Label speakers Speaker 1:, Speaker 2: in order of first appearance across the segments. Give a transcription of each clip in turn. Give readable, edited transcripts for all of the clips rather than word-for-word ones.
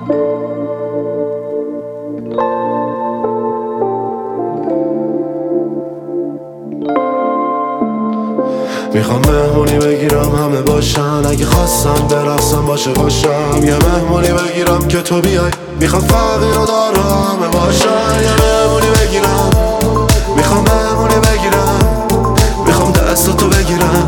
Speaker 1: میخوام مهمونی بگیرم همه باشن، اگه خواستن برقصم باشه باشم. یه مهمونی بگیرم که تو بیای، میخوام فقیر و دارا همه باشن. یه مهمونی بگیرم، میخوام مهمونی بگیرم، میخوام دستاتو بگیرم،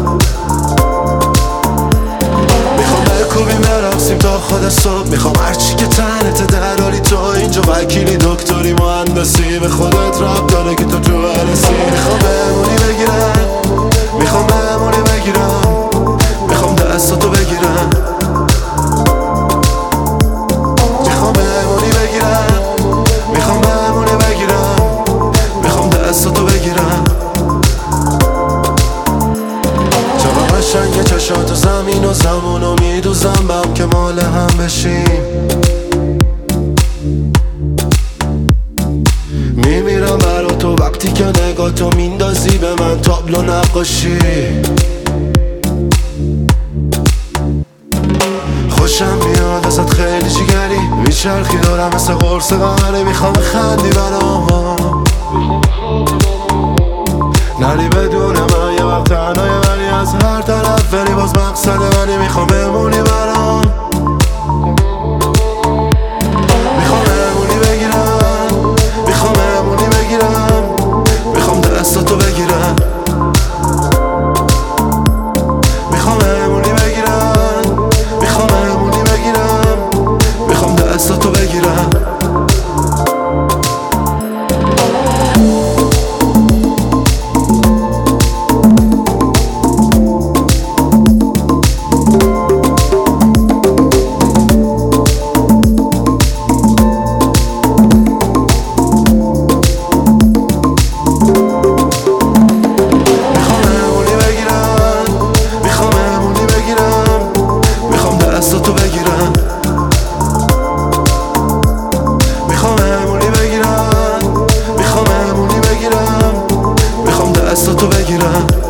Speaker 1: میخوام بکوبیم برقصیم تا خود صبح. میخوام هرچی که تنت دراری تو اینجا، وکیلی دکتری مهندسی، به خودت رب داره که تو برسی. میخوام مهمونی بگیرم، میخوام مهمونی بگیرم، میخوام دستاتو بگیرم، میخوام مهمونی بگیرم، میخوام مهمونی بگیرم، میخوام دستاتو بگیرم. چقدر قشنگه چشات و زمین و زمونو میدوزم بهم که مال هم بشیم. میمیرم برا تو وقتی که نگاه تو میندازی به من تابلو نقاشی. خوشم میاد ازت خیلی جیگری، میچرخی دارم مثل قرص قمری. میخوام بخندی برام، نری بدون من یه وقت تنهایی، ولی از هر طرف ولی باز مقصد منی. میخوام بمونی برام، میخوام مهمونی بگیرم، میخوام مهمونی بگیرم، میخوام دستاتو بگیرم، میخوام مهمونی بگیرم، میخوام مهمونی بگیرم، میخوام دستاتو بگیرم. دستاتو بگیرم، میخوام مهمونی بگیرم، میخوام مهمونی بگیرم، میخوام دستاتو بگیرم.